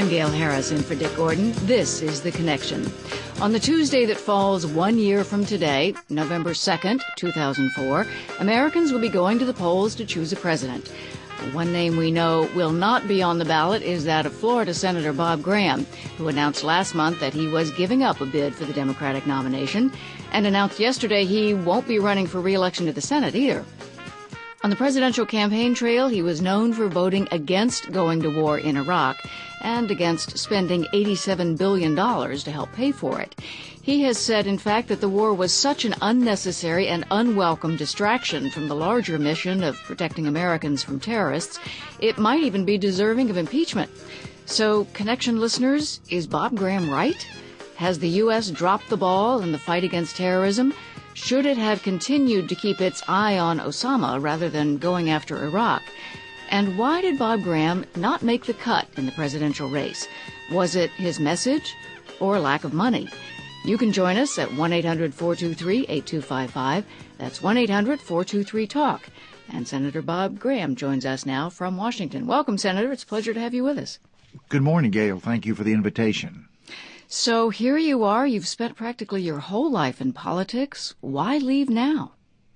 I'm Gail Harris in for Dick Gordon. This is The Connection. On the Tuesday that falls 1 year from today, November 2nd, 2004, Americans will be going to the polls to choose a president. One name we know will not be on the ballot is that of Florida Senator Bob Graham, who announced last month that he was giving up a bid for the Democratic nomination, and announced yesterday he won't be running for re-election to the Senate either. On the presidential campaign trail, he was known for voting against going to war in Iraq and against spending $87 billion to help pay for it. He has said, in fact, that the war was such an unnecessary and unwelcome distraction from the larger mission of protecting Americans from terrorists, it might even be deserving of impeachment. So, Connection listeners, is Bob Graham right? Has the U.S. dropped the ball in the fight against terrorism? Should it have continued to keep its eye on Osama rather than going after Iraq? And why did Bob Graham not make the cut in the presidential race? Was it his message or lack of money? You can join us at 1-800-423-8255. That's 1-800-423-TALK. And Senator Bob Graham joins us now from Washington. Welcome, Senator. It's a pleasure to have you with us. Good morning, Gail. Thank you for the invitation. So here you are. You've spent practically your whole life in politics. Why leave now?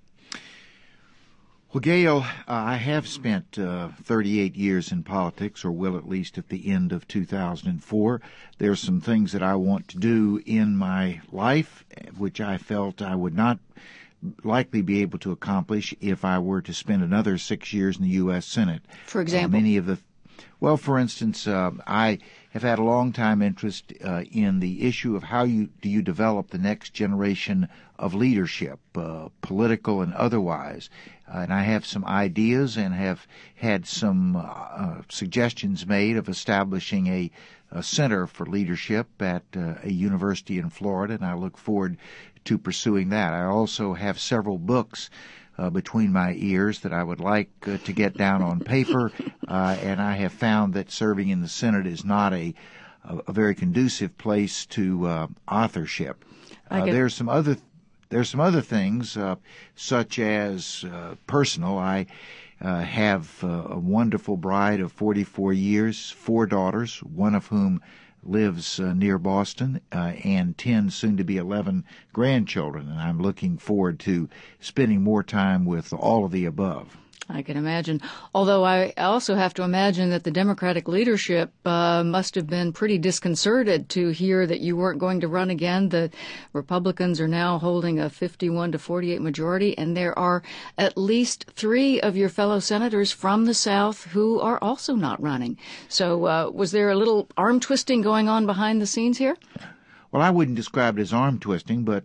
Well, Gail, I have spent 38 years in politics, or will at least at the end of 2004. There are some things that I want to do in my life, which I felt I would not likely be able to accomplish if I were to spend another 6 years in the U.S. Senate. For example? For instance, I have had a long-time interest in the issue of how do you develop the next generation of leadership, political and otherwise. And I have some ideas and have had some suggestions made of establishing a center for leadership at a university in Florida, and I look forward to pursuing that. I also have several books between my ears that I would like to get down on paper, and I have found that serving in the Senate is not a very conducive place to authorship. There's some other things, such as personal. I have a wonderful bride of 44 years, 4 daughters, one of whom lives near Boston, and 10, soon to be 11 grandchildren, and I'm looking forward to spending more time with all of the above. I can imagine. Although I also have to imagine that the Democratic leadership must have been pretty disconcerted to hear that you weren't going to run again. The Republicans are now holding a 51-48 majority, and there are at least 3 of your fellow senators from the South who are also not running. So was there a little arm twisting going on behind the scenes here? Well, I wouldn't describe it as arm twisting, but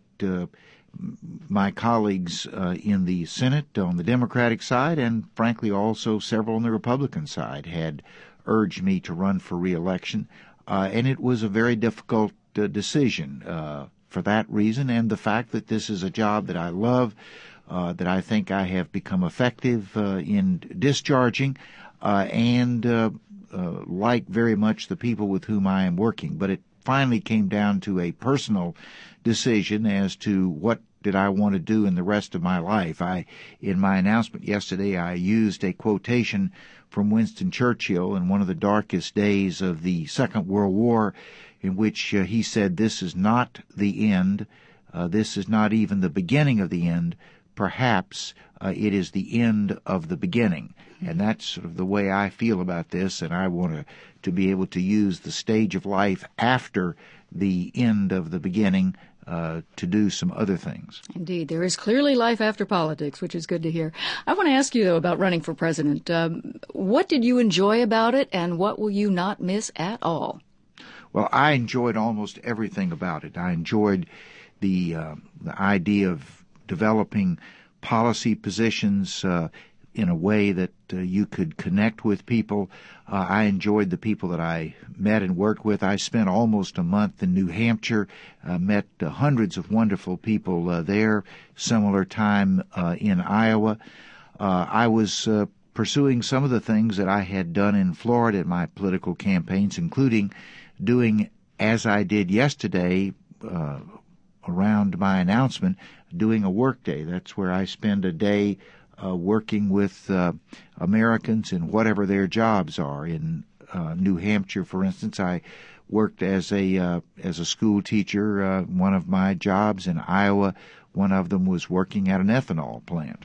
my colleagues in the Senate on the Democratic side, and frankly also several on the Republican side, had urged me to run for re-election, and it was a very difficult decision for that reason, and the fact that this is a job that I love, that I think I have become effective in discharging, and like very much the people with whom I am working. But it finally came down to a personal decision as to what did I want to do in the rest of my life. In my announcement yesterday, I used a quotation from Winston Churchill in one of the darkest days of the Second World War, in which he said, "This is not the end. This is not even the beginning of the end. Perhaps it is the end of the beginning." And that's sort of the way I feel about this, and I want to be able to use the stage of life after the end of the beginning to do some other things. Indeed. There is clearly life after politics, which is good to hear. I want to ask you, though, about running for president. What did you enjoy about it, and what will you not miss at all? Well, I enjoyed almost everything about it. I enjoyed the idea of developing policy positions in a way that you could connect with people. I enjoyed the people that I met and worked with. I spent almost a month in New Hampshire, met hundreds of wonderful people there, similar time in Iowa. I was pursuing some of the things that I had done in Florida in my political campaigns, including doing, as I did yesterday, around my announcement, doing a work day. That's where I spend a day working with Americans in whatever their jobs are, in New Hampshire, for instance. I worked as a school teacher. One of my jobs in Iowa, one of them was working at an ethanol plant.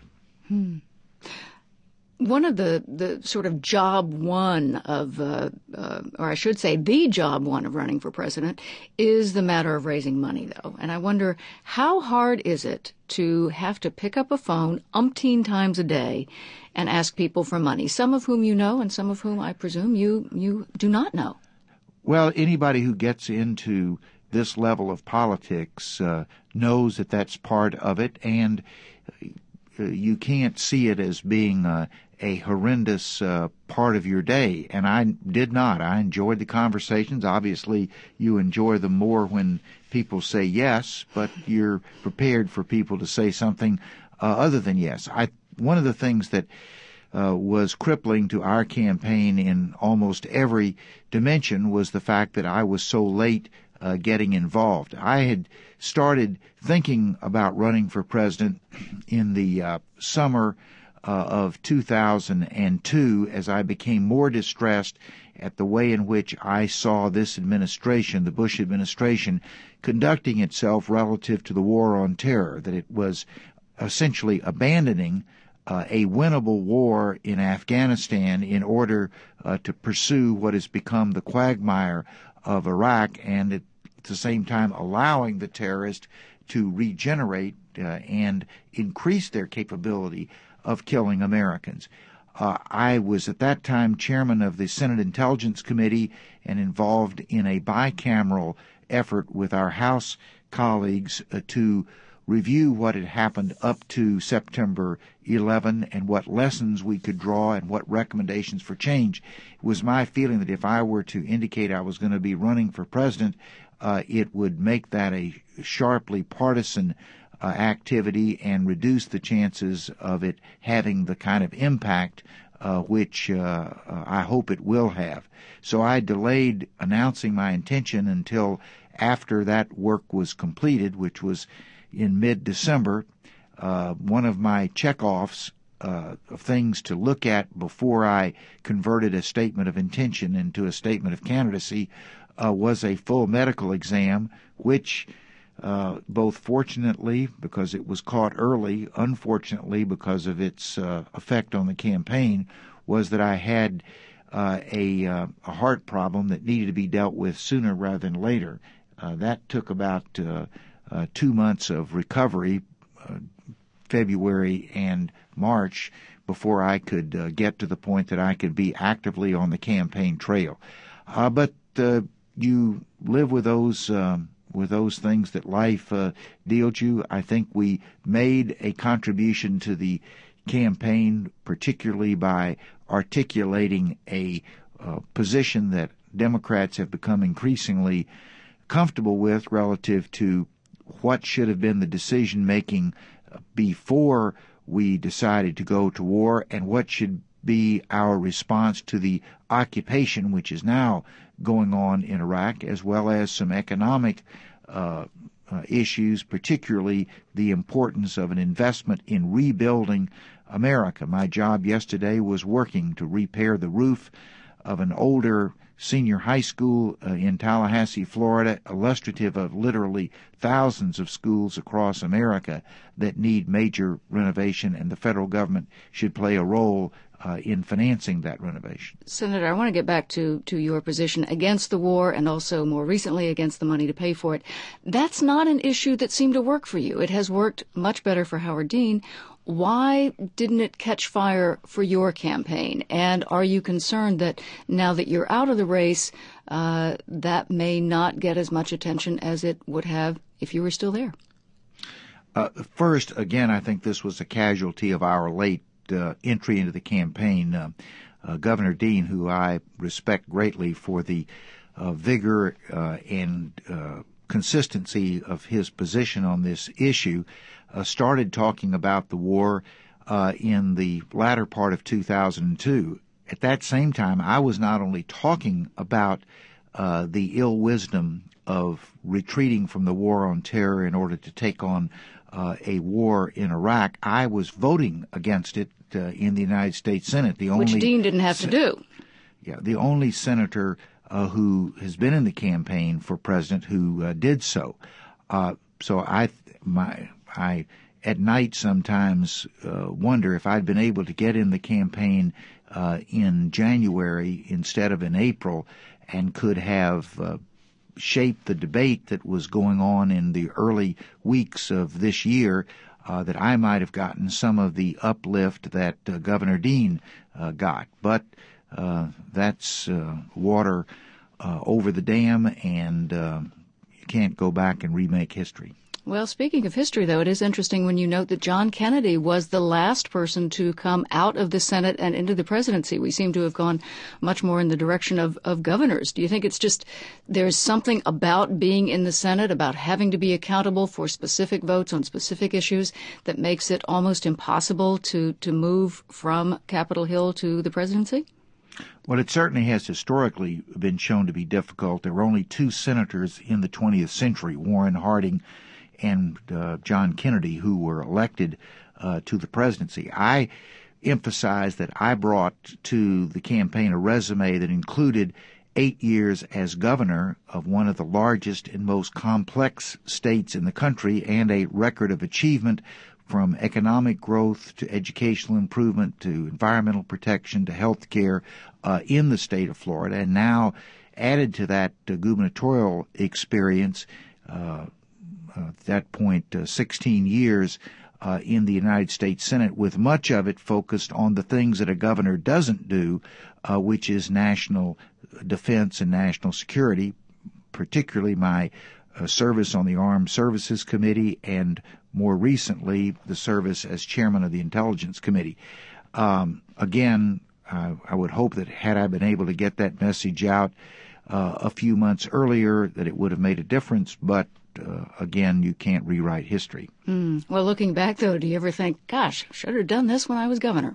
One of the sort of job one of, or I should say the job one of running for president is the matter of raising money, though. And I wonder, how hard is it to have to pick up a phone umpteen times a day and ask people for money, some of whom you know and some of whom I presume you do not know? Well, anybody who gets into this level of politics knows that that's part of it, and you can't see it as being a horrendous part of your day. And I did not. I enjoyed the conversations. Obviously, you enjoy them more when people say yes, but you're prepared for people to say something other than yes. One of the things that was crippling to our campaign in almost every dimension was the fact that I was so late getting involved. I had started thinking about running for president in the summer of 2002 as I became more distressed at the way in which I saw this administration, the Bush administration, conducting itself relative to the war on terror, that it was essentially abandoning a winnable war in Afghanistan in order to pursue what has become the quagmire of Iraq, and at the same time allowing the terrorists to regenerate and increase their capability of killing Americans. I was at that time chairman of the Senate Intelligence Committee and involved in a bicameral effort with our House colleagues to review what had happened up to September 11 and what lessons we could draw and what recommendations for change. It was my feeling that if I were to indicate I was going to be running for president, it would make that a sharply partisan activity and reduce the chances of it having the kind of impact which I hope it will have. So I delayed announcing my intention until after that work was completed, which was in mid-December. One of my checkoffs of things to look at before I converted a statement of intention into a statement of candidacy was a full medical exam, which both fortunately because it was caught early, unfortunately because of its effect on the campaign, was that I had a heart problem that needed to be dealt with sooner rather than later. That took about 2 months of recovery, February and March, before I could get to the point that I could be actively on the campaign trail. But you live with those things that life deals you. I think we made a contribution to the campaign, particularly by articulating a position that Democrats have become increasingly comfortable with relative to what should have been the decision-making before we decided to go to war and what should be our response to the occupation which is now going on in Iraq, as well as some economic issues, particularly the importance of an investment in rebuilding America. My job yesterday was working to repair the roof of an older senior high school in Tallahassee, Florida, illustrative of literally thousands of schools across America that need major renovation, and the federal government should play a role in financing that renovation. Senator, I want to get back to your position against the war and also more recently against the money to pay for it. That's not an issue that seemed to work for you. It has worked much better for Howard Dean. Why didn't it catch fire for your campaign? And are you concerned that now that you're out of the race, that may not get as much attention as it would have if you were still there? First, again, I think this was a casualty of our late entry into the campaign. Governor Dean, who I respect greatly for the vigor and consistency of his position on this issue, started talking about the war in the latter part of 2002. At that same time, I was not only talking about the ill wisdom of retreating from the war on terror in order to take on a war in Iraq, I was voting against it in the United States Senate. Which Dean didn't have to do. the only senator who has been in the campaign for president who did so. So I at night sometimes wonder if I'd been able to get in the campaign in January instead of in April, and could have shaped the debate that was going on in the early weeks of this year, that I might have gotten some of the uplift that Governor Dean got. But that's water over the dam, and you can't go back and remake history. Well, speaking of history, though, it is interesting when you note that John Kennedy was the last person to come out of the Senate and into the presidency. We seem to have gone much more in the direction of governors. Do you think it's just there's something about being in the Senate, about having to be accountable for specific votes on specific issues, that makes it almost impossible to move from Capitol Hill to the presidency? Well, it certainly has historically been shown to be difficult. There were only two senators in the 20th century, Warren Harding and John Kennedy, who were elected to the presidency. I emphasized that I brought to the campaign a resume that included 8 years as governor of one of the largest and most complex states in the country, and a record of achievement from economic growth to educational improvement to environmental protection to health care in the state of Florida. And now added to that gubernatorial experience, at that point 16 years in the United States Senate, with much of it focused on the things that a governor doesn't do, which is national defense and national security, particularly my service on the Armed Services Committee, and more recently the service as chairman of the Intelligence Committee. Again, I would hope that had I been able to get that message out a few months earlier, that it would have made a difference, but again, you can't rewrite history. Well, looking back, though, do you ever think, gosh, I should have done this when I was governor?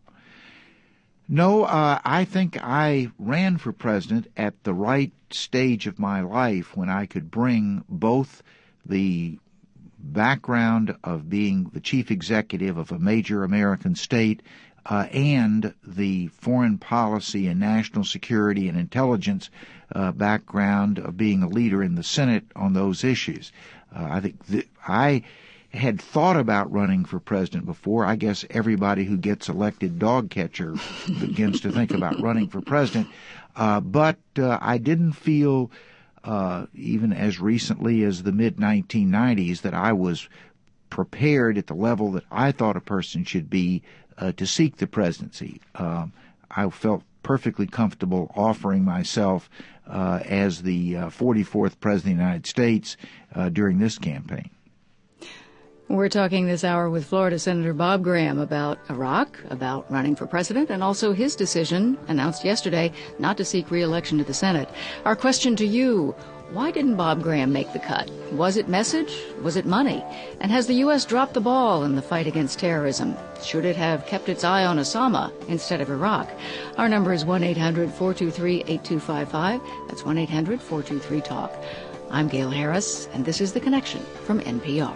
No, I think I ran for president at the right stage of my life, when I could bring both the background of being the chief executive of a major American state and the foreign policy and national security and intelligence background of being a leader in the Senate on those issues. I think I had thought about running for president before. I guess everybody who gets elected dog catcher begins to think about running for president. But I didn't feel, even as recently as the mid-1990s, that I was prepared at the level that I thought a person should be to seek the presidency. I felt perfectly comfortable offering myself as the 44th President of the United States during this campaign. We're talking this hour with Florida Senator Bob Graham about Iraq, about running for president, and also his decision, announced yesterday, not to seek re-election to the Senate. Our question to you: why didn't Bob Graham make the cut? Was it message? Was it money? And has the U.S. dropped the ball in the fight against terrorism? Should it have kept its eye on Osama instead of Iraq? Our number is 1-800-423-8255. That's 1-800-423-TALK. I'm Gail Harris, and this is The Connection from NPR.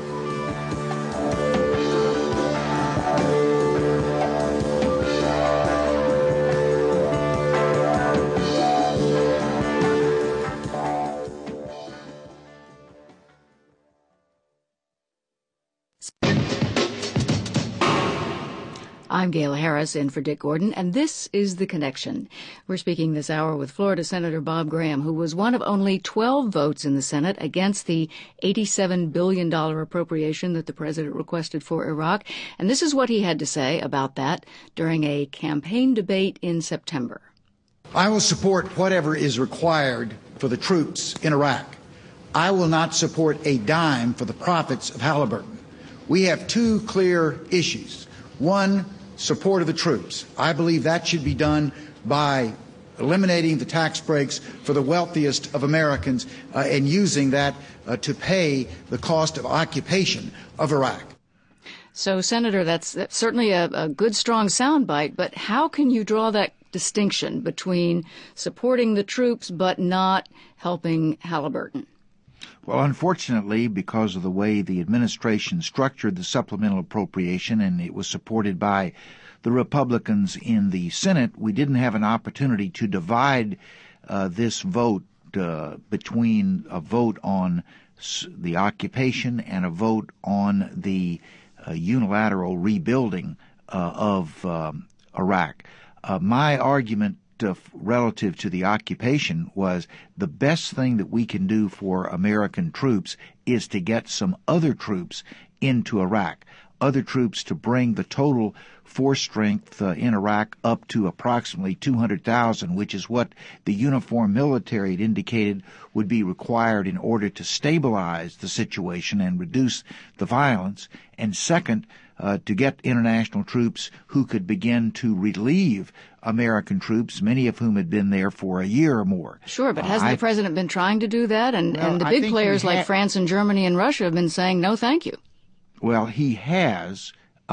I'm Gail Harris, in for Dick Gordon, and this is The Connection. We're speaking this hour with Florida Senator Bob Graham, who was one of only 12 votes in the Senate against the $87 billion appropriation that the president requested for Iraq. And this is what he had to say about that during a campaign debate in September. I will support whatever is required for the troops in Iraq. I will not support a dime for the profits of Halliburton. We have two clear issues. One, support of the troops. I believe that should be done by eliminating the tax breaks for the wealthiest of Americans and using that to pay the cost of occupation of Iraq. So, Senator, that's certainly a good, strong soundbite, but how can you draw that distinction between supporting the troops but not helping Halliburton? Well, unfortunately, because of the way the administration structured the supplemental appropriation, and it was supported by the Republicans in the Senate, we didn't have an opportunity to divide this vote between a vote on the occupation and a vote on the unilateral rebuilding of Iraq. My argument relative to the occupation was the best thing that we can do for American troops is to get some other troops into Iraq, other troops to bring the total force strength in Iraq up to approximately 200,000, which is what the uniformed military had indicated would be required in order to stabilize the situation and reduce the violence. And second, to get international troops who could begin to relieve American troops, many of whom had been there for a year or more. Sure, but hasn't the president been trying to do that? And the big players like France and Germany and Russia have been saying, no, thank you. Well, he has,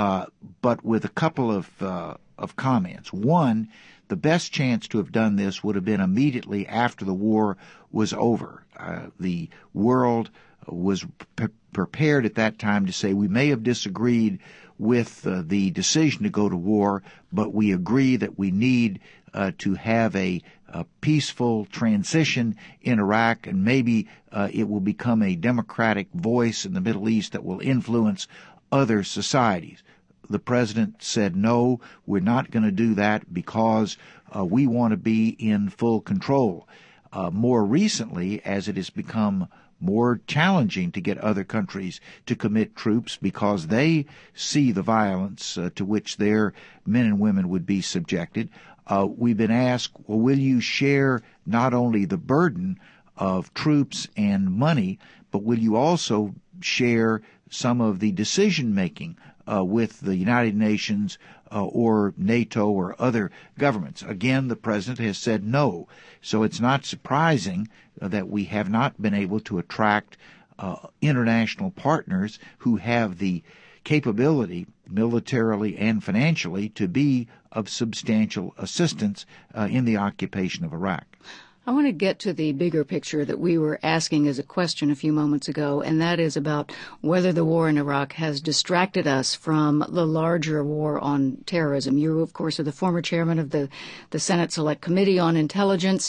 but with a couple of comments. One, the best chance to have done this would have been immediately after the war was over. The world was prepared at that time to say we may have disagreed with the decision to go to war, but we agree that we need to have a peaceful transition in Iraq, and maybe it will become a democratic voice in the Middle East that will influence other societies. The president said, no, we're not going to do that because we want to be in full control. More recently, as it has become more challenging to get other countries to commit troops because they see the violence to which their men and women would be subjected, we've been asked, well, will you share not only the burden of troops and money, but will you also share some of the decision-making with the United Nations or NATO or other governments? Again, the president has said no. So it's not surprising that we have not been able to attract international partners who have the capability, militarily and financially, to be of substantial assistance in the occupation of Iraq. I want to get to the bigger picture that we were asking as a question a few moments ago, and that is about whether the war in Iraq has distracted us from the larger war on terrorism. You, of course, are the former chairman of the Senate Select Committee on Intelligence.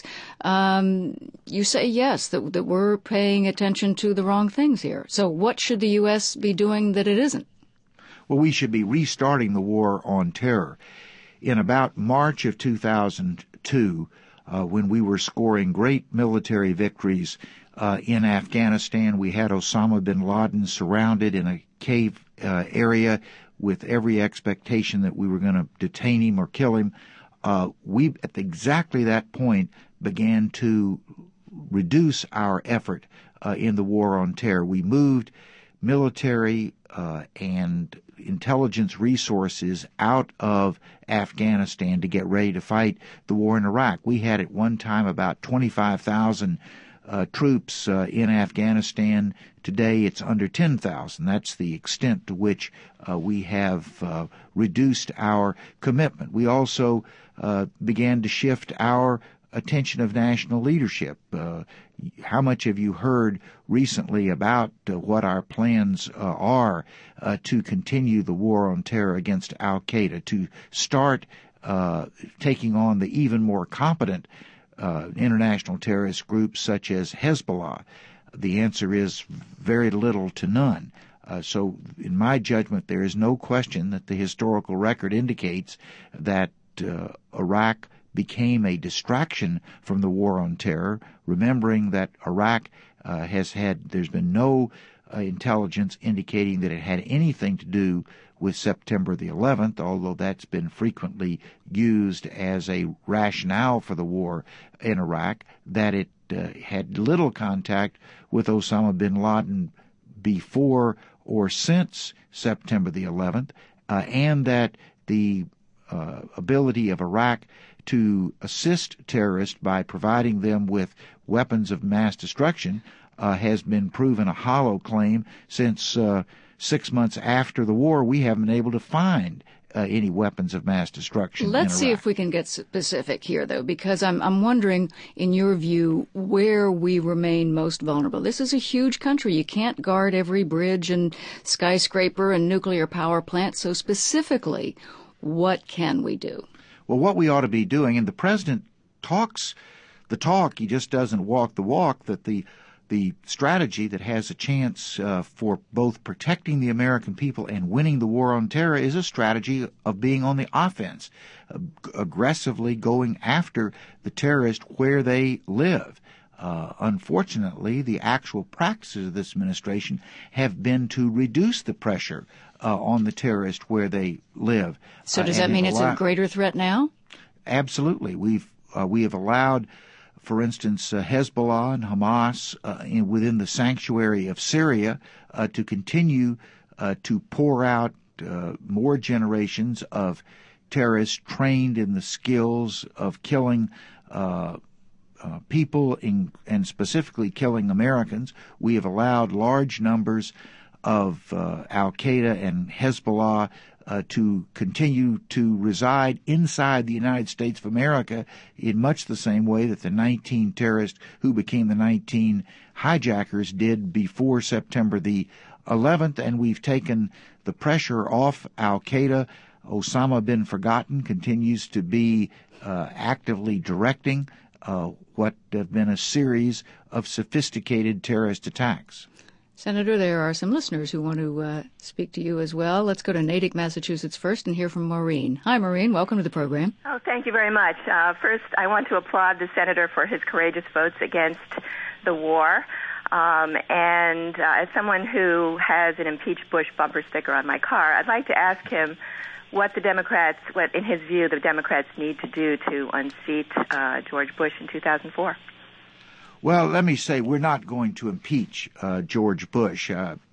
You say, yes, that we're paying attention to the wrong things here. So what should the U.S. be doing that it isn't? Well, we should be restarting the war on terror. In about March of 2002, when we were scoring great military victories in Afghanistan, we had Osama bin Laden surrounded in a cave area with every expectation that we were going to detain him or kill him. We, at exactly that point, began to reduce our effort in the war on terror. We moved military and intelligence resources out of Afghanistan to get ready to fight the war in Iraq. We had at one time about 25,000 troops in Afghanistan. Today it's under 10,000. That's the extent to which we have reduced our commitment. We also began to shift our attention of national leadership. How much have you heard recently about what our plans are to continue the war on terror against Al-Qaeda, to start taking on the even more competent international terrorist groups such as Hezbollah? The answer is very little to none. So in my judgment, there is no question that the historical record indicates that Iraq became a distraction from the war on terror, remembering that Iraq there's been no intelligence indicating that it had anything to do with September the 11th, although that's been frequently used as a rationale for the war in Iraq, that it had little contact with Osama bin Laden before or since September the 11th, and that the ability of Iraq to assist terrorists by providing them with weapons of mass destruction has been proven a hollow claim since 6 months after the war. We haven't been able to find any weapons of mass destruction. Let's see if we can get specific here, though, because I'm wondering, in your view, where we remain most vulnerable. This is a huge country. You can't guard every bridge and skyscraper and nuclear power plant. So specifically, What can we do? Well, what we ought to be doing, and the president talks the talk, he just doesn't walk the walk, that the strategy that has a chance for both protecting the American people and winning the war on terror is a strategy of being on the offense, aggressively going after the terrorists where they live. Unfortunately, the actual practices of this administration have been to reduce the pressure on the terrorists where they live. So does that mean it's a greater threat now? Absolutely. We have allowed, for instance, Hezbollah and Hamas within the sanctuary of Syria to continue to pour out more generations of terrorists trained in the skills of killing people and specifically killing Americans. We have allowed large numbers of Al-Qaeda and Hezbollah to continue to reside inside the United States of America in much the same way that the 19 terrorists who became the 19 hijackers did before September the 11th, and we've taken the pressure off Al-Qaeda. Osama bin Forgotten continues to be actively directing what have been a series of sophisticated terrorist attacks. Senator, there are some listeners who want to speak to you as well. Let's go to Natick, Massachusetts first and hear from Maureen. Hi, Maureen. Welcome to the program. Oh, thank you very much. First, I want to applaud the senator for his courageous votes against the war. And as someone who has an Impeach Bush bumper sticker on my car, I'd like to ask him what in his view, the Democrats need to do to unseat George Bush in 2004. Well, let me say we're not going to impeach George Bush.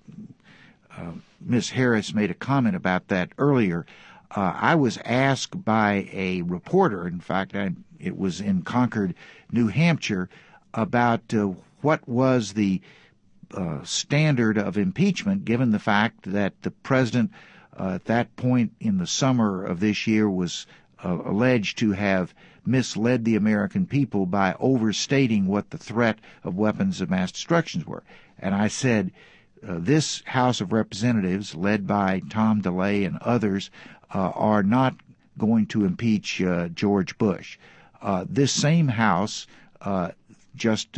Ms. Harris made a comment about that earlier. I was asked by a reporter, in fact, it was in Concord, New Hampshire, about what was the standard of impeachment, given the fact that the president at that point in the summer of this year was alleged to have misled the American people by overstating what the threat of weapons of mass destruction were. And I said, this House of Representatives, led by Tom DeLay and others, are not going to impeach George Bush. This same House, just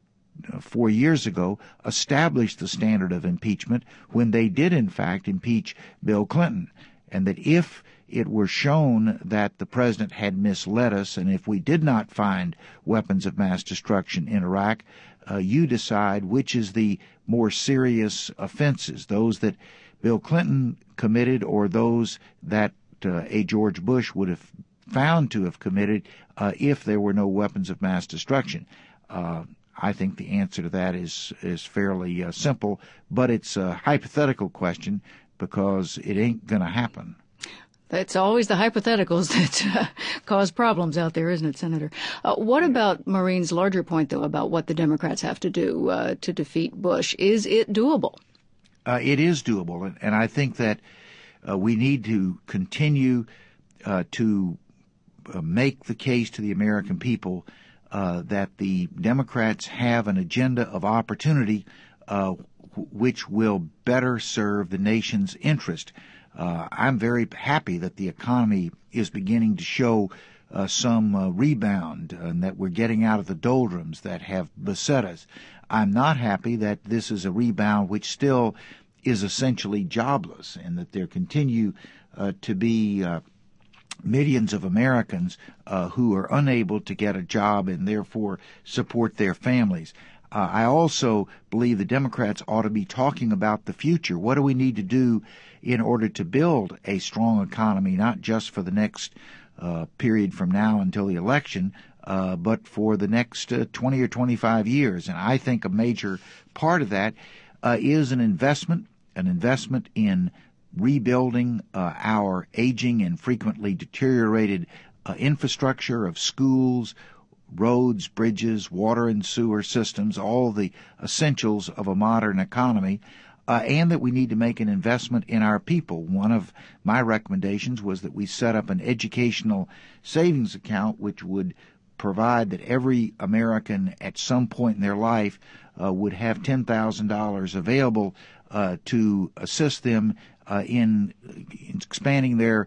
4 years ago, established the standard of impeachment when they did, in fact, impeach Bill Clinton, and that if it were shown that the president had misled us, and if we did not find weapons of mass destruction in Iraq, you decide which is the more serious offenses, those that Bill Clinton committed or those that a George Bush would have found to have committed if there were no weapons of mass destruction. I think the answer to that is fairly simple, but it's a hypothetical question because it ain't going to happen. It's always the hypotheticals that cause problems out there, isn't it, Senator? What about Maureen's larger point, though, about what the Democrats have to do to defeat Bush? Is it doable? It is doable, and I think that we need to continue to make the case to the American people that the Democrats have an agenda of opportunity which will better serve the nation's interest. I'm very happy that the economy is beginning to show some rebound and that we're getting out of the doldrums that have beset us. I'm not happy that this is a rebound which still is essentially jobless and that there continue to be millions of Americans who are unable to get a job and therefore support their families. I also believe the Democrats ought to be talking about the future. What do we need to do in order to build a strong economy, not just for the next period from now until the election, but for the next 20 or 25 years? And I think a major part of that is an investment in rebuilding our aging and frequently deteriorated infrastructure of schools, roads, bridges, water and sewer systems, all the essentials of a modern economy, and that we need to make an investment in our people. One of my recommendations was that we set up an educational savings account which would provide that every American at some point in their life would have $10,000 available to assist them in expanding their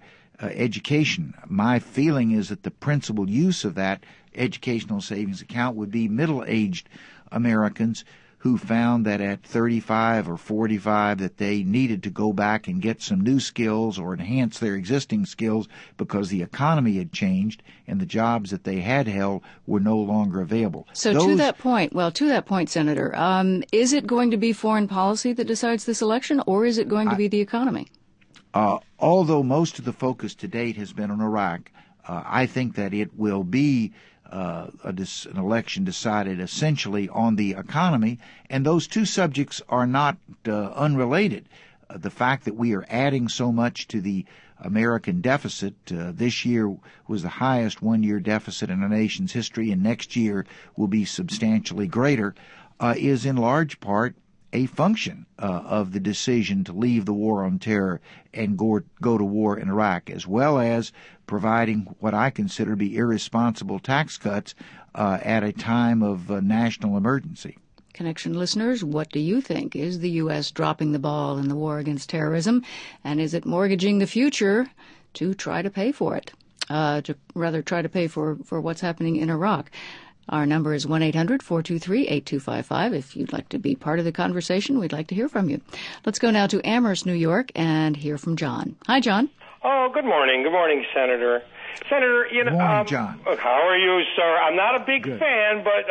education. My feeling is that the principal use of that educational savings account would be middle-aged Americans who found that at 35 or 45 that they needed to go back and get some new skills or enhance their existing skills because the economy had changed and the jobs that they had held were no longer available. So to that point, Senator, is it going to be foreign policy that decides this election, or is it going to be the economy? Although most of the focus to date has been on Iraq, I think that it will be an election decided essentially on the economy, and those two subjects are not unrelated. The fact that we are adding so much to the American deficit, this year was the highest one-year deficit in our nation's history, and next year will be substantially greater, is in large part a function of the decision to leave the war on terror and go to war in Iraq, as well as providing what I consider to be irresponsible tax cuts at a time of national emergency. Connection listeners, what do you think? Is the U.S. dropping the ball in the war against terrorism, and is it mortgaging the future to try to pay for it, to rather try to pay for what's happening in Iraq? Our number is 1-800-423-8255. If you'd like to be part of the conversation, we'd like to hear from you. Let's go now to Amherst, New York, and hear from John. Hi, John. Oh, good morning. Good morning, Senator. Senator, Good morning, John. How are you, sir? I'm not a big fan, but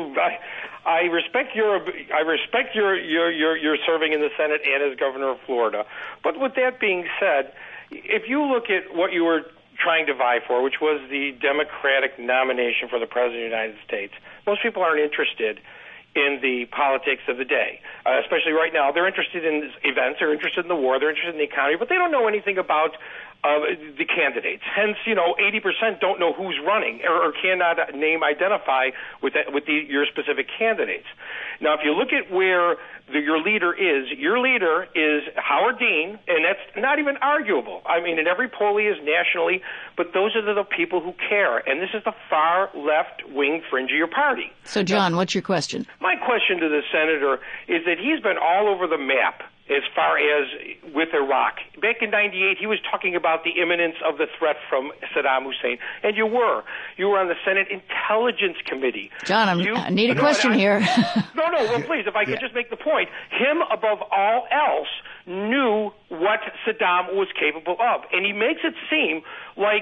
I respect your serving in the Senate and as governor of Florida. But with that being said, if you look at what you were trying to vie for, which was the Democratic nomination for the President of the United States, most people aren't interested in the politics of the day, especially right now. They're interested in events, they're interested in the war, they're interested in the economy, but they don't know anything about the candidates. Hence, 80% don't know who's running or cannot identify with your specific candidates. Now, if you look at where your leader is Howard Dean, and that's not even arguable. I mean, in every poll he is nationally, but those are the people who care, and this is the far left-wing fringe of your party. So, John, what's your question? My question to the senator is that he's been all over the map as far as with Iraq. Back in 98, he was talking about the imminence of the threat from Saddam Hussein, and you were on the Senate Intelligence Committee. John, I need a question here. Well, please, if I could just make the point. Him, above all else, knew what Saddam was capable of, and he makes it seem like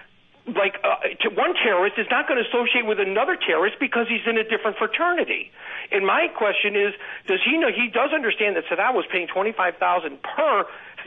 one terrorist is not going to associate with another terrorist because he's in a different fraternity. And my question is, does he know? He does understand that Saddam was paying $25,000 per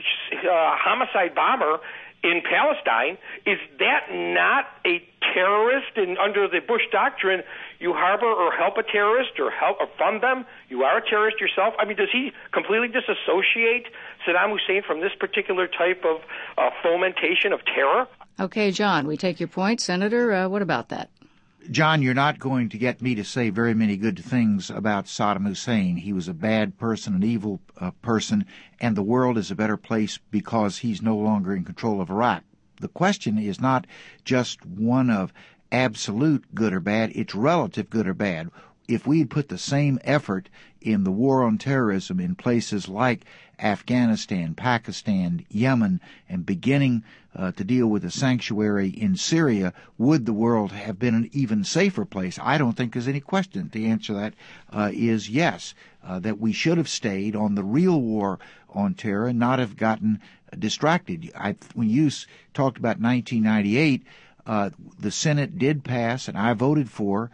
homicide bomber in Palestine. Is that not a terrorist? And under the Bush doctrine, you harbor or help a terrorist or help or fund them, you are a terrorist yourself. I mean, does he completely disassociate Saddam Hussein from this particular type of fomentation of terror? Okay, John, we take your point. Senator, what about that? John, you're not going to get me to say very many good things about Saddam Hussein. He was a bad person, an evil person, and the world is a better place because he's no longer in control of Iraq. The question is not just one of absolute good or bad, it's relative good or bad. If we had put the same effort in the war on terrorism in places like Afghanistan, Pakistan, Yemen, and beginning to deal with the sanctuary in Syria, would the world have been an even safer place? I don't think there's any question. The answer to that is yes, that we should have stayed on the real war on terror and not have gotten distracted. When you talked about 1998, the Senate did pass, and I voted for,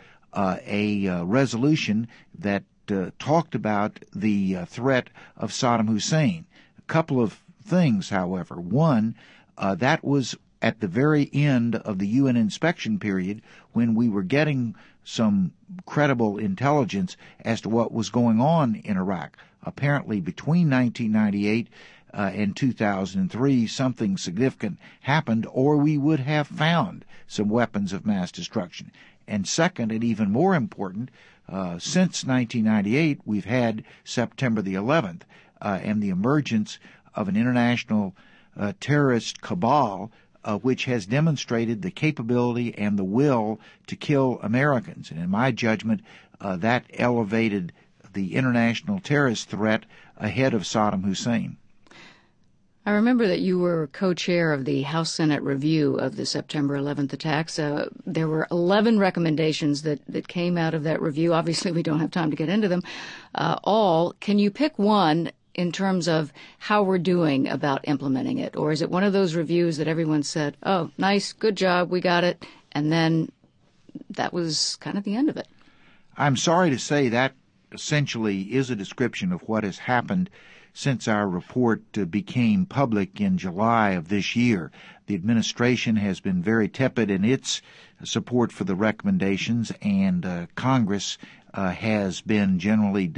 a resolution that talked about the threat of Saddam Hussein. A couple of things, however. One, that was at the very end of the UN inspection period when we were getting some credible intelligence as to what was going on in Iraq. Apparently, between 1998 and 2003, something significant happened, or we would have found some weapons of mass destruction. And second, and even more important, since 1998, we've had September the 11th and the emergence of an international terrorist cabal which has demonstrated the capability and the will to kill Americans. And in my judgment, that elevated the international terrorist threat ahead of Saddam Hussein. I remember that you were co-chair of the House-Senate review of the September 11th attacks. There were 11 recommendations that came out of that review. Obviously, we don't have time to get into them all. Can you pick one in terms of how we're doing about implementing it? Or is it one of those reviews that everyone said, oh, nice, good job, we got it, and then that was kind of the end of it? I'm sorry to say that essentially is a description of what has happened since our report became public in July of this year. The administration has been very tepid in its support for the recommendations, and Congress has been generally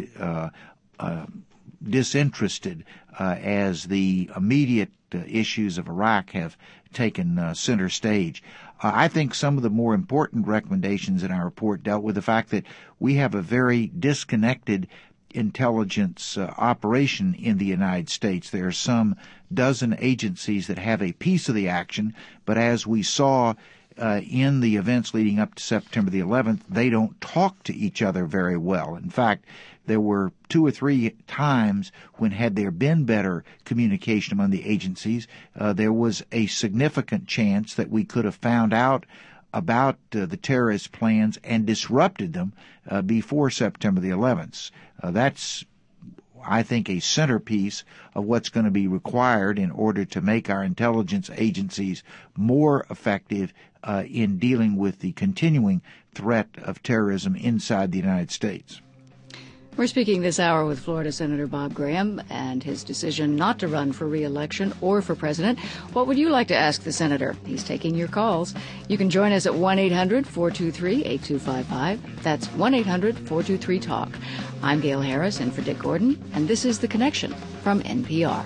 disinterested as the immediate issues of Iraq have taken center stage. I think some of the more important recommendations in our report dealt with the fact that we have a very disconnected intelligence operation in the United States. There are some dozen agencies that have a piece of the action, but as we saw in the events leading up to September the 11th, they don't talk to each other very well. In fact, there were 2 or 3 times when, had there been better communication among the agencies, there was a significant chance that we could have found out about the terrorist plans and disrupted them before September the 11th. That's, I think, a centerpiece of what's going to be required in order to make our intelligence agencies more effective in dealing with the continuing threat of terrorism inside the United States. We're speaking this hour with Florida Senator Bob Graham and his decision not to run for re-election or for president. What would you like to ask the senator? He's taking your calls. You can join us at 1-800-423-8255. That's 1-800-423-TALK. I'm Gail Harris in for Dick Gordon, and this is The Connection from NPR.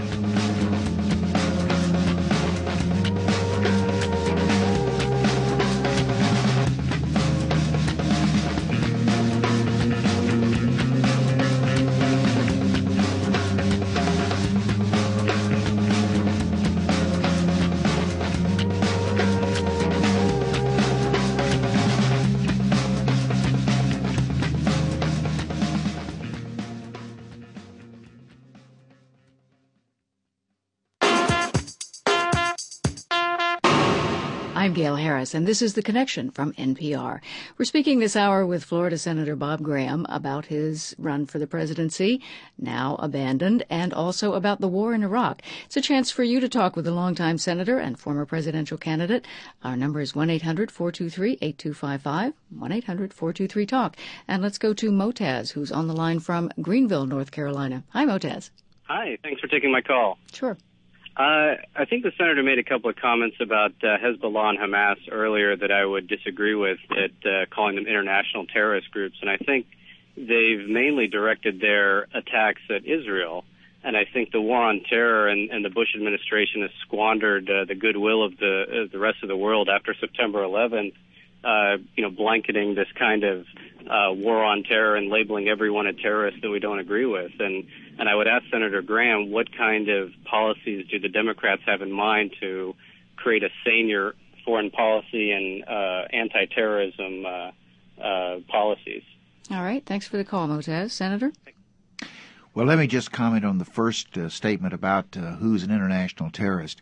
I'm Gail Harris, and this is The Connection from NPR. We're speaking this hour with Florida Senator Bob Graham about his run for the presidency, now abandoned, and also about the war in Iraq. It's a chance for you to talk with a longtime senator and former presidential candidate. Our number is 1-800-423-8255, 1-800-423-TALK. And let's go to Motaz, who's on the line from Greenville, North Carolina. Hi, Motaz. Hi, thanks for taking my call. Sure. I think the senator made a couple of comments about Hezbollah and Hamas earlier that I would disagree with, at calling them international terrorist groups. And I think they've mainly directed their attacks at Israel. And I think the war on terror and the Bush administration has squandered the goodwill of the rest of the world after September 11th, blanketing this kind of war on terror and labeling everyone a terrorist that we don't agree with. And I would ask Senator Graham, what kind of policies do the Democrats have in mind to create a sane foreign policy and anti-terrorism policies? All right. Thanks for the call, Motaz. Senator? Well, let me just comment on the first statement about who's an international terrorist.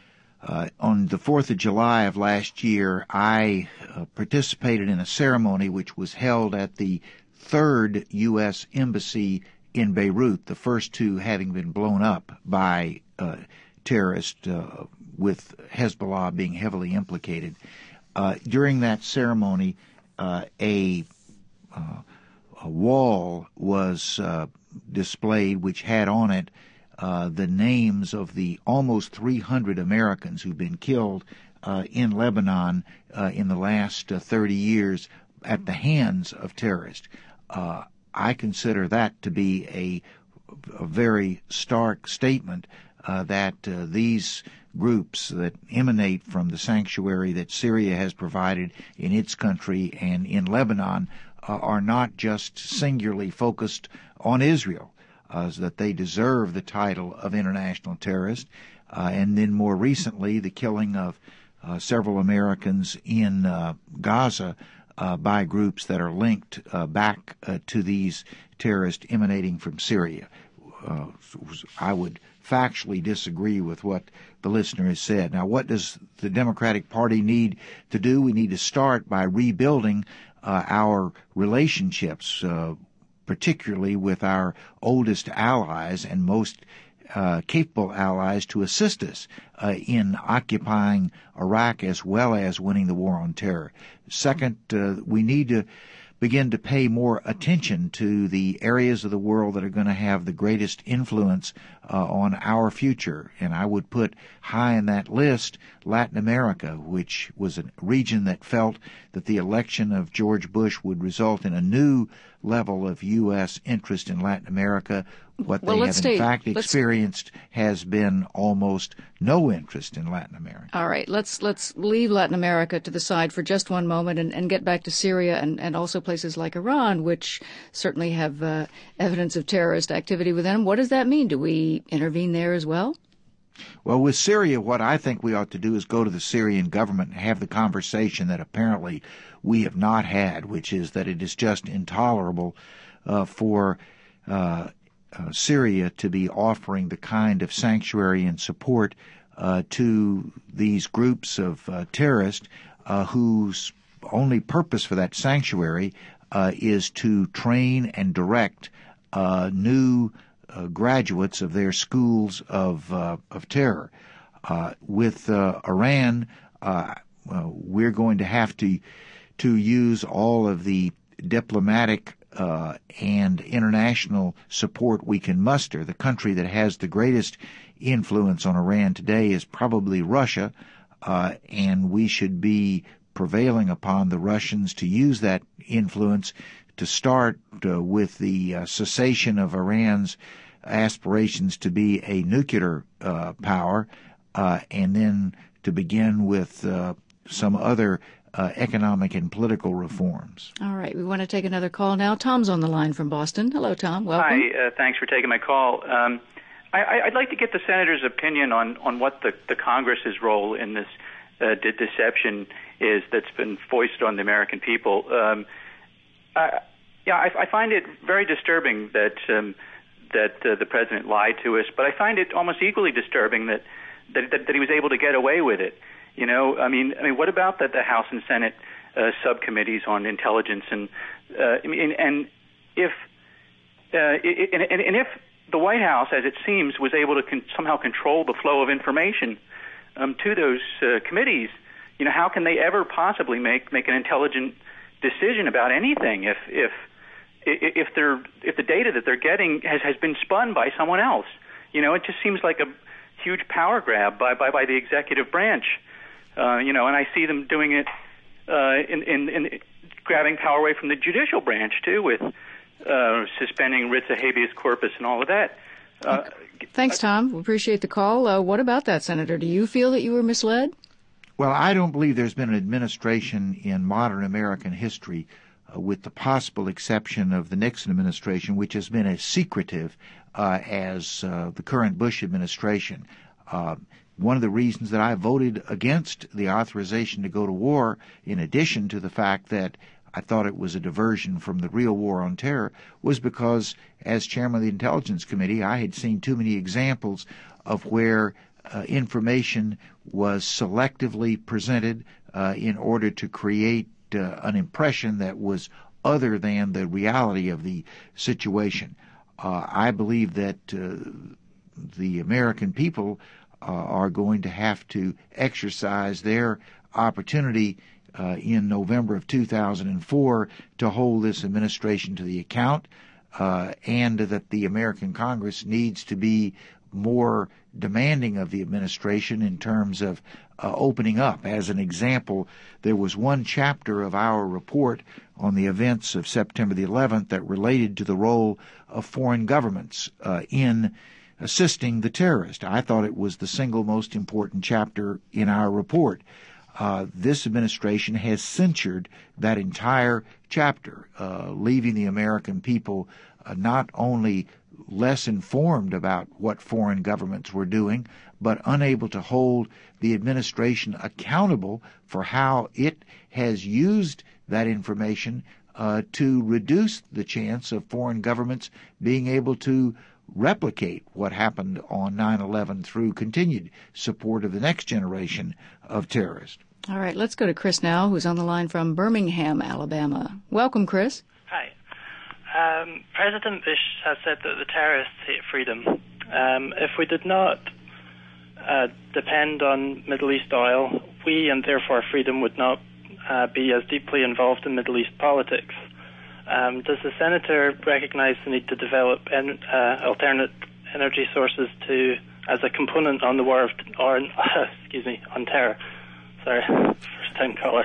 On the 4th of July of last year, I participated in a ceremony which was held at the 3rd U.S. Embassy in Beirut, the first 2 having been blown up by terrorists, with Hezbollah being heavily implicated. During that ceremony, a wall was displayed which had on it the names of the almost 300 Americans who've been killed in Lebanon in the last 30 years at the hands of terrorists. I consider that to be a very stark statement that these groups that emanate from the sanctuary that Syria has provided in its country and in Lebanon are not just singularly focused on Israel, that they deserve the title of international terrorist. And then more recently, the killing of several Americans in Gaza by groups that are linked back to these terrorists emanating from Syria. I would factually disagree with what the listener has said. Now, what does the Democratic Party need to do? We need to start by rebuilding our relationships, particularly with our oldest allies and most capable allies to assist us in occupying Iraq as well as winning the war on terror. Second, we need to begin to pay more attention to the areas of the world that are going to have the greatest influence on our future. And I would put high in that list Latin America, which was a region that felt that the election of George Bush would result in a new level of U.S. interest in Latin America. What they have in fact experienced has been almost no interest in Latin America. All right, let's leave Latin America to the side for just one moment and get back to Syria and also places like Iran, which certainly have evidence of terrorist activity within them. What does that mean? Do we intervene there as well? Well, with Syria, what I think we ought to do is go to the Syrian government and have the conversation that apparently we have not had, which is that it is just intolerable for Syria to be offering the kind of sanctuary and support to these groups of terrorists whose only purpose for that sanctuary is to train and direct new graduates of their schools of terror. With Iran, we're going to have to use all of the diplomatic and international support we can muster. The country that has the greatest influence on Iran today is probably Russia, and we should be prevailing upon the Russians to use that influence to start with the cessation of Iran's aspirations to be a nuclear power, and then to begin with some other economic and political reforms. All right. We want to take another call now. Tom's on the line from Boston. Hello, Tom. Welcome. Hi. Thanks for taking my call. I'd like to get the Senator's opinion on what the Congress's role in this deception is that's been foisted on the American people. I find it very disturbing that the President lied to us, but I find it almost equally disturbing that he was able to get away with it. You know, I mean, what about the House and Senate subcommittees on intelligence and if the White House, as it seems, was able to somehow control the flow of information to those committees, you know, how can they ever possibly make an intelligent decision about anything if the data that they're getting has been spun by someone else? You know, it just seems like a huge power grab by the executive branch. You know, and I see them doing it in grabbing power away from the judicial branch too, with suspending writs of habeas corpus and all of that. Thanks, Tom. We appreciate the call. What about that, Senator? Do you feel that you were misled? Well, I don't believe there's been an administration in modern American history, with the possible exception of the Nixon administration, which has been as secretive as the current Bush administration. One of the reasons that I voted against the authorization to go to war, in addition to the fact that I thought it was a diversion from the real war on terror, was because, as chairman of the Intelligence Committee, I had seen too many examples of where information was selectively presented in order to create an impression that was other than the reality of the situation. I believe that the American people are going to have to exercise their opportunity in November of 2004 to hold this administration to the account, and that the American Congress needs to be more demanding of the administration in terms of opening up. As an example, there was one chapter of our report on the events of September the 11th that related to the role of foreign governments in assisting the terrorist. I thought it was the single most important chapter in our report. This administration has censured that entire chapter, leaving the American people not only less informed about what foreign governments were doing, but unable to hold the administration accountable for how it has used that information to reduce the chance of foreign governments being able to replicate what happened on 9/11 through continued support of the next generation of terrorists. All right, let's go to Chris now, who's on the line from Birmingham, Alabama. Welcome, Chris. Hi. President Bush has said that the terrorists hate freedom. If we did not depend on Middle East oil, we, and therefore freedom, would not be as deeply involved in Middle East politics. Does the senator recognize the need to develop alternate energy sources as a component on the war on terror? Sorry, first time caller.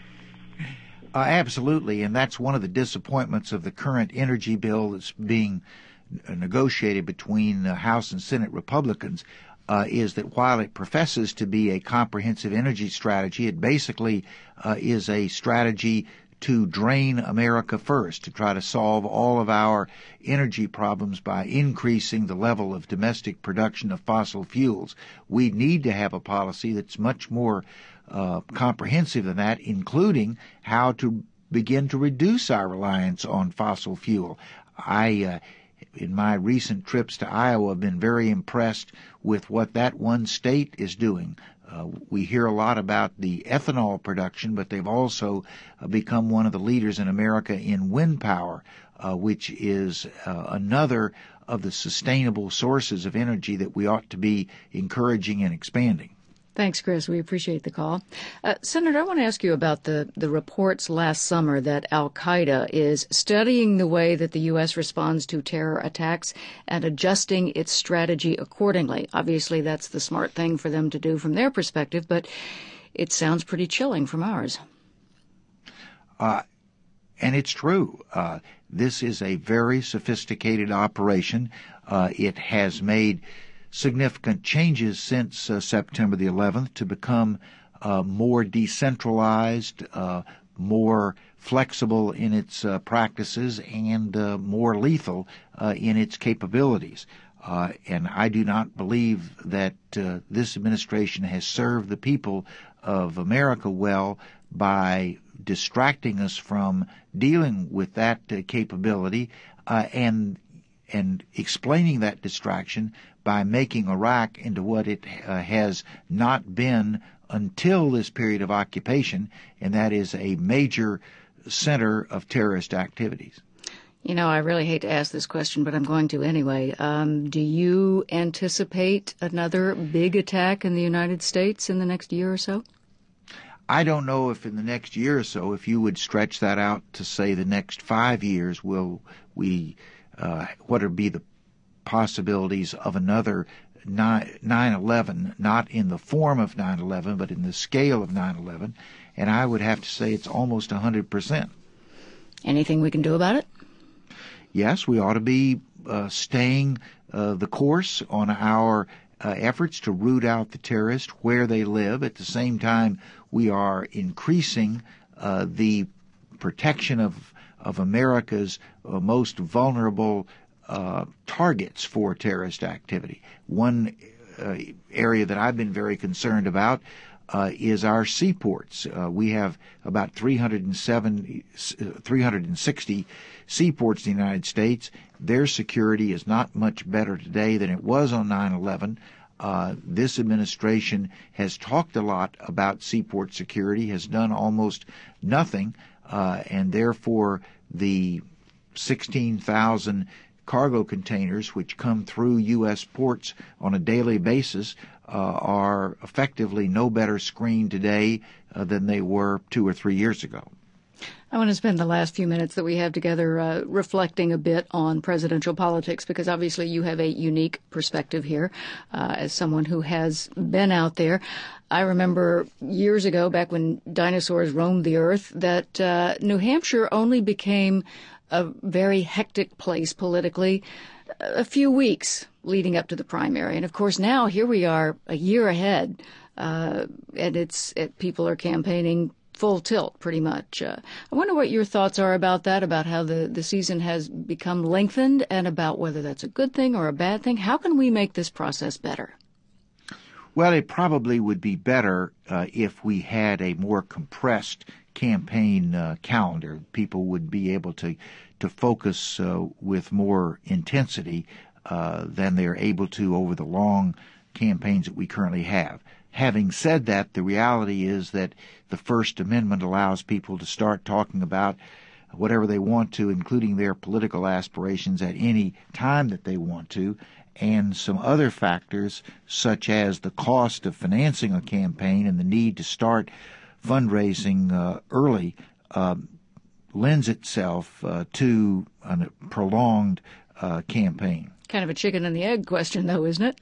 Absolutely, and that's one of the disappointments of the current energy bill that's being negotiated between House and Senate Republicans, is that while it professes to be a comprehensive energy strategy, it basically is a strategy to drain America first, to try to solve all of our energy problems by increasing the level of domestic production of fossil fuels. We need to have a policy that's much more comprehensive than that, including how to begin to reduce our reliance on fossil fuel. In my recent trips to Iowa, have been very impressed with what that one state is doing. We hear a lot about the ethanol production, but they've also become one of the leaders in America in wind power, which is another of the sustainable sources of energy that we ought to be encouraging and expanding. Thanks, Chris. We appreciate the call. Senator, I want to ask you about the reports last summer that al-Qaeda is studying the way that the U.S. responds to terror attacks and adjusting its strategy accordingly. Obviously, that's the smart thing for them to do from their perspective, but it sounds pretty chilling from ours. And it's true. This is a very sophisticated operation. It has made significant changes since September the 11th to become more decentralized, more flexible in its practices, and more lethal in its capabilities. And I do not believe that this administration has served the people of America well by distracting us from dealing with that capability and explaining that distraction by making Iraq into what it has not been until this period of occupation, and that is a major center of terrorist activities. You know, I really hate to ask this question, but I'm going to anyway. Do you anticipate another big attack in the United States in the next year or so? I don't know if in the next year or so, if you would stretch that out to, say, the next 5 years, what would be the possibilities of another 9/11, not in the form of 9/11, but in the scale of 9/11, and I would have to say it's almost 100%. Anything we can do about it? Yes, we ought to be staying the course on our efforts to root out the terrorists where they live. At the same time, we are increasing the protection of America's most vulnerable targets for terrorist activity. One area that I've been very concerned about is our seaports. We have about 360 seaports in the United States. Their security is not much better today than it was on 9/11. This administration has talked a lot about seaport security, has done almost nothing, and therefore the 16,000 cargo containers which come through U.S. ports on a daily basis are effectively no better screened today than they were 2 or 3 years ago. I want to spend the last few minutes that we have together reflecting a bit on presidential politics, because obviously you have a unique perspective here as someone who has been out there. I remember years ago, back when dinosaurs roamed the earth, that New Hampshire only became a very hectic place politically a few weeks leading up to the primary. And of course now here we are a year ahead, and people are campaigning full tilt pretty much. I wonder what your thoughts are about that, about how the season has become lengthened, and about whether that's a good thing or a bad thing. How can we make this process better? Well, it probably would be better if we had a more compressed campaign calendar. People would be able to focus with more intensity than they're able to over the long campaigns that we currently have. Having said that, the reality is that the First Amendment allows people to start talking about whatever they want to, including their political aspirations, at any time that they want to, and some other factors such as the cost of financing a campaign and the need to start fundraising early lends itself to a prolonged campaign. Kind of a chicken and the egg question, though, isn't it?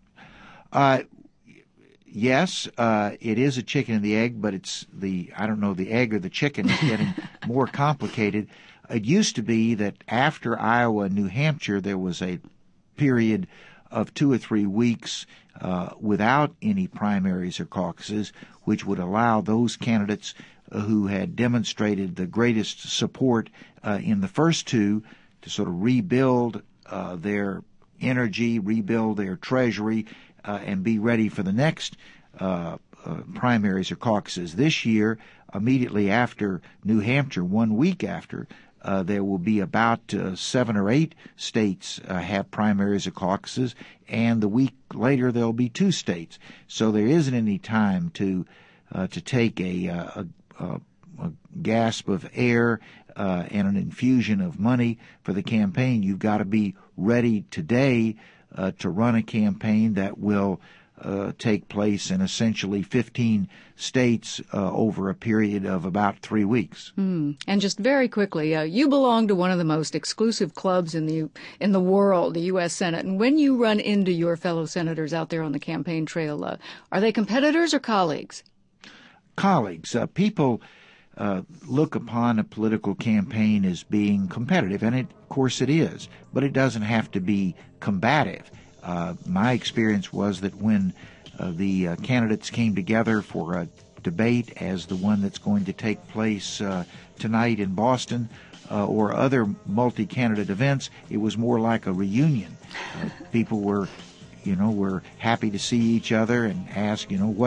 Yes, it is a chicken and the egg, but it's the egg or the chicken is getting more complicated. It used to be that after Iowa and New Hampshire, there was a period of 2 or 3 weeks without any primaries or caucuses, which would allow those candidates who had demonstrated the greatest support in the first two to sort of rebuild their energy, rebuild their treasury, and be ready for the next primaries or caucuses. This year, immediately after New Hampshire, 1 week after, there will be about 7 or 8 states have primaries or caucuses, and the week later there'll be 2 states. So there isn't any time to take a gasp of air and an infusion of money for the campaign. You've got to be ready today to run a campaign that will take place in essentially 15 states over a period of about 3 weeks. And just very quickly, you belong to one of the most exclusive clubs in the world, the U.S. Senate. And when you run into your fellow senators out there on the campaign trail, are they competitors or colleagues? Colleagues. People look upon a political campaign as being competitive, and of course it is, but it doesn't have to be combative. My experience was that when the candidates came together for a debate as the one that's going to take place tonight in Boston or other multi-candidate events, it was more like a reunion. People were happy to see each other and ask,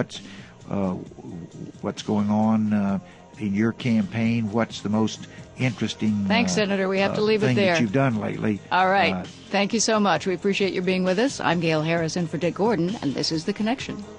what's going on in your campaign? What's the most interesting Thanks, Senator. We have to leave it there. That you've done lately? All right. Thank you so much. We appreciate your being with us. I'm Gail Harrison for Dick Gordon, and this is The Connection.